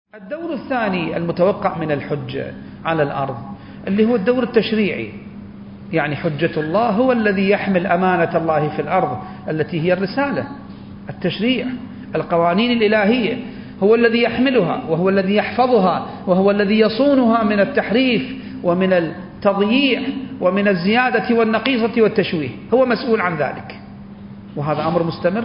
الدور الثاني المتوقع من الحجة على الأرض اللي هو الدور التشريعي، يعني حجة الله هو الذي يحمل أمانة الله في الأرض التي هي الرسالة، التشريع، القوانين الإلهية، هو الذي يحملها وهو الذي يحفظها وهو الذي يصونها من التحريف ومن التضييع ومن الزيادة والنقيصة والتشويه، هو مسؤول عن ذلك، وهذا أمر مستمر.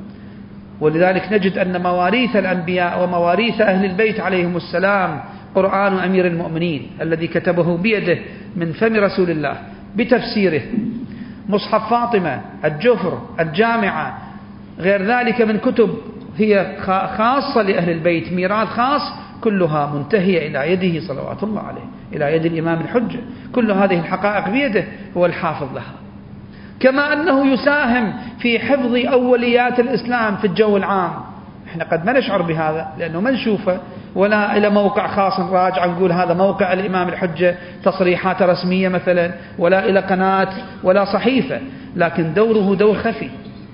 ولذلك نجد أن مواريث الأنبياء ومواريث أهل البيت عليهم السلام قرآن أمير المؤمنين الذي كتبه بيده من فم رسول الله بتفسيره، مصحف فاطمة، الجفر، الجامعة، غير ذلك من كتب هي خاصة لأهل البيت، ميراث خاص، كلها منتهية إلى يده صلوات الله عليه، إلى يد الإمام الحجة، كل هذه الحقائق بيده، هو الحافظ لها. كما أنه يساهم في حفظ أوليات الإسلام في الجو العام، احنا قد ما نشعر بهذا لأنه ما نشوفه، ولا إلى موقع خاص نراجع نقول هذا موقع الإمام الحجة تصريحات رسمية مثلا، ولا إلى قناة ولا صحيفة، لكن دوره دور خفي،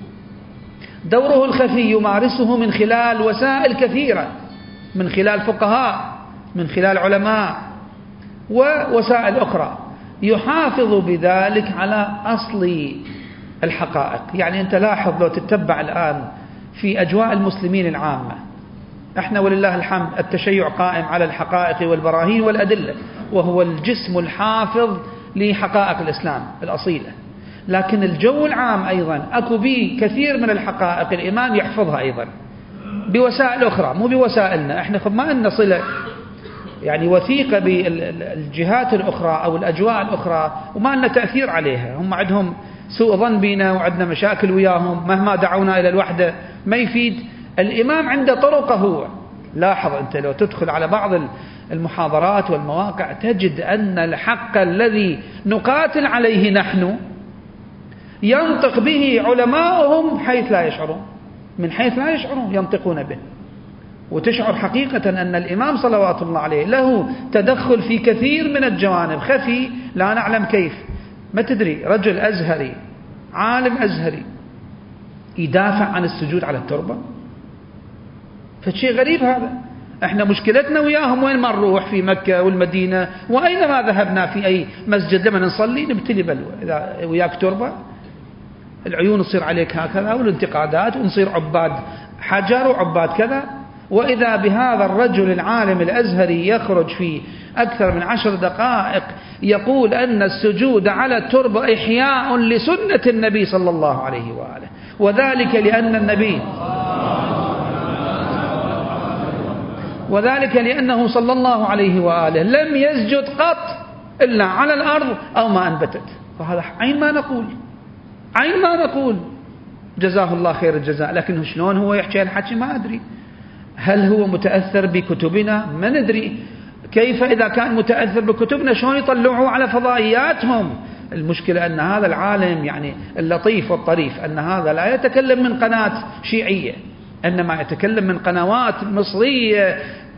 دوره الخفي يمارسه من خلال وسائل كثيرة، من خلال فقهاء، من خلال علماء، ووسائل أخرى، يحافظ بذلك على أصل الحقائق. يعني أنت لاحظ لو تتبع الآن في أجواء المسلمين العامة، احنا ولله الحمد التشيع قائم على الحقائق والبراهين والأدلة، وهو الجسم الحافظ لحقائق الإسلام الأصيلة، لكن الجو العام أيضا أكو به كثير من الحقائق الإمام يحفظها أيضا بوسائل أخرى، مو بوسائلنا احنا، ما لنا صلة يعني وثيقة بالجهات الأخرى أو الأجواء الأخرى، وما لنا تأثير عليها، هم عندهم سوء ظن بنا وعندنا مشاكل وياهم، مهما دعونا إلى الوحدة ما يفيد. الإمام عنده طرقه هو، لاحظ أنت لو تدخل على بعض المحاضرات والمواقع تجد أن الحق الذي نقاتل عليه نحن ينطق به علماؤهم حيث لا يشعرون، من حيث لا يشعرون ينطقون به، وتشعر حقيقة أن الإمام صلوات الله عليه له تدخل في كثير من الجوانب خفي لا نعلم كيف. ما تدري رجل أزهري عالم أزهري يدافع عن السجود على التربة، فشيء غريب هذا. احنا مشكلتنا وياهم وين ما نروح في مكة والمدينة وأينما ذهبنا في أي مسجد لما نصلي نبتلي بلوى، إذا وياك تربة العيون تصير عليك هكذا والانتقادات، ونصير عباد حجر وعباد كذا. وإذا بهذا الرجل العالم الأزهري يخرج في أكثر من 10 دقائق يقول أن السجود على التربة إحياء لسنة النبي صلى الله عليه وآله، وذلك لأنه صلى الله عليه وآله لم يسجد قط إلا على الأرض أو ما أنبتت. فهذا عين ما نقول جزاه الله خير الجزاء، لكن شلون هو يحكي الحكي ما أدري. هل هو متأثر بكتبنا؟ ما ندري. كيف إذا كان متأثر بكتبنا شلون يطلعوه على فضائياتهم؟ المشكلة أن هذا العالم يعني اللطيف والطريف أن هذا لا يتكلم من قناة شيعية، إنما يتكلم من قنوات مصرية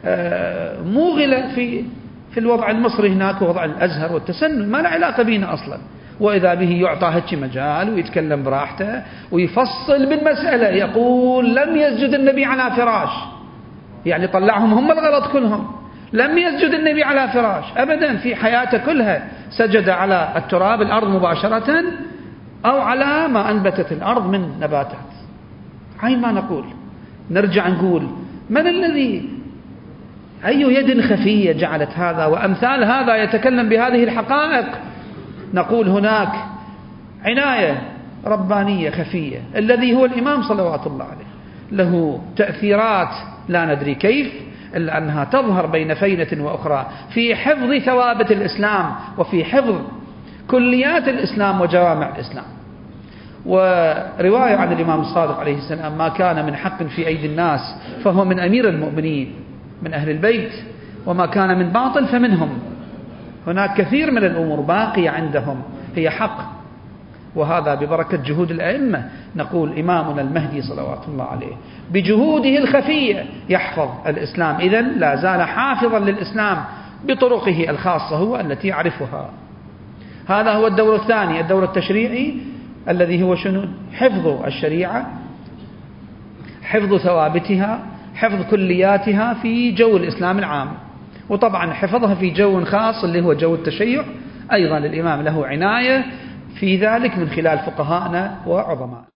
موغلة في الوضع المصري هناك ووضع الأزهر والتسنن، ما له علاقة بينا أصلا. وإذا به يعطى هيك مجال ويتكلم براحته ويفصل بالمسألة، يقول لم يسجد النبي على فراش، يعني طلعهم هم الغلط كلهم. لم يسجد النبي على فراش أبدا، في حياته كلها سجد على التراب الأرض مباشرة أو على ما أنبتت الأرض من نباتات. عين ما نقول. نرجع نقول من الذي، أي يد خفية جعلت هذا وأمثال هذا يتكلم بهذه الحقائق؟ نقول هناك عناية ربانية خفية، الذي هو الإمام صلوات الله عليه له تأثيرات لا ندري كيف، إلا أنها تظهر بين فينة وأخرى في حفظ ثوابت الإسلام وفي حفظ كليات الإسلام وجوامع الإسلام. ورواية عن الإمام الصادق عليه السلام: ما كان من حق في أيدي الناس فهو من أمير المؤمنين من أهل البيت، وما كان من باطل فمنهم. هناك كثير من الأمور باقية عندهم هي حق، وهذا ببركة جهود الأئمة. نقول إمامنا المهدي صلوات الله عليه بجهوده الخفية يحفظ الإسلام، إذن لا زال حافظا للإسلام بطرقه الخاصة هو التي يعرفها. هذا هو الدور الثاني، الدور التشريعي، الذي هو شنو؟ حفظ الشريعة، حفظ ثوابتها، حفظ كلياتها في جو الإسلام العام. وطبعا حفظها في جو خاص اللي هو جو التشيع أيضا الإمام له عناية في ذلك من خلال فقهاءنا وعظماء.